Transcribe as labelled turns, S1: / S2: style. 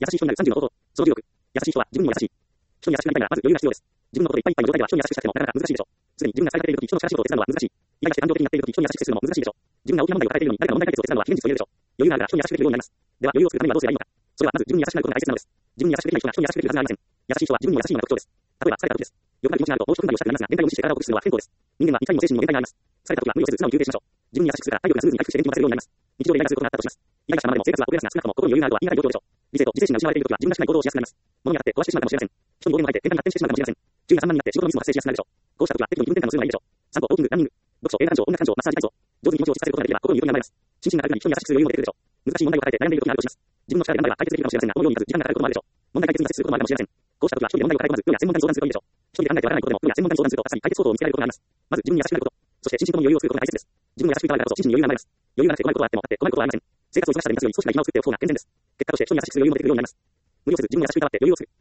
S1: 優しい人になる30の方法。その16。優しい人は自分にも優しい。人に優しくなりたいならまず余裕が必要です。自分のことでいっぱいいっぱいの状態では人に優しくしたくてもなかなか難しいでしょう。すでに自分が疲れているとき人の力仕事を手伝うのは難しい。イライラして感情的になっているとき人に優しくするのも難しいでしょう。自分が大きな問題を抱えているのに誰かの問題解決を手伝うのは非現実と言えるでしょう。余裕があるから人に優しくできるようになります。では余裕を作るためにはどうすればいいのか。それはまず自分に優しくなることが大切なのです。自分に優しくできない人が人に優しくできるはずがありません。優しい人は自分にも優しいのが特徴です。例えば疲れた時です。欲張り気持ちがあるともう一分間をしたくなりますが限界を無視して体を崩すのは不健康です。人間はいかにも精神にも限界があります。疲れた時は無理をせず素直に休憩しましょう。自分に優しくするから体力がスムーズに回復して元気に出せるようになります。日常でイライラすることがあったとします。イライラしたままでも生活は遅れますが少なくとも心に余裕があるとは言い難い状況でしょう。理性と自制心が失われている時は自分らしくない行動をしやすくなります。物に当たって壊してしまうかもしれません。人に暴言を吐いて喧嘩に発展してしまうかもしれません。注意が散漫になって仕事のミスも発生しやすくなるでしょう。こうした時は適度に気分転換をするのがいいでしょう。散歩、ウォーキング、ランニング、読書、映画鑑賞、音楽鑑賞、マッサージ体操。上手に気持ちを落ち着かせることができれば心にゆとりが生まれます。心身が軽くなり人に優しくする余裕も出てくるでしょう。難しい問題を抱えて悩んでいる時があるとします。自分の力で頑張れば解決できるかもしれませんが、思うようにいかず時間がかかることもあるでしょう。問題解決に挫折することもあるかもしれません。こうした時は一人で問題を抱え込まず、プロや専門家に相談するといいでしょう。一人で考えてわからないことでも、プロや専門家に相談すると、確かに解決方法を見つけられることがあります。まず自分に優しくなること。そして心身とも余裕を作ることが大切です。自分が優しくいたからこそ心身に余裕が生まれます。余裕がなくて困ることはあっても、困ることはありません。生活を忙しさで満たすように少しな暇を作っておく方が健全です。結果として人に優しくする余裕も出てくるようになります。無理をせず自分を優しくいたわって余裕を作る。